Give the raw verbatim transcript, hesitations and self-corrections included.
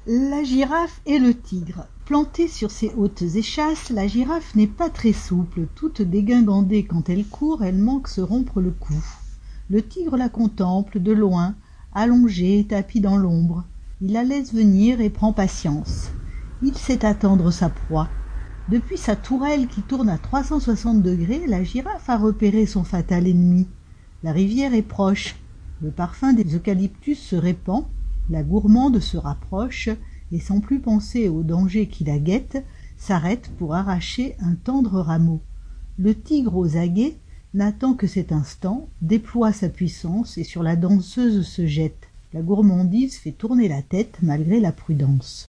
La girafe et le tigre. Plantée sur ses hautes échasses, la girafe n'est pas très souple. Toute dégingandée quand elle court, elle manque se rompre le cou. Le tigre la contemple de loin, allongée, tapie dans l'ombre. Il la laisse venir et prend patience. Il sait attendre sa proie. Depuis sa tourelle qui tourne à trois cent soixante degrés, la girafe a repéré son fatal ennemi. La rivière est proche. Le parfum des eucalyptus se répand. La gourmande se rapproche et sans plus penser au danger qui la guette, s'arrête pour arracher un tendre rameau. Le tigre aux aguets n'attend que cet instant, déploie sa puissance et sur la danseuse se jette. La gourmandise fait tourner la tête malgré la prudence.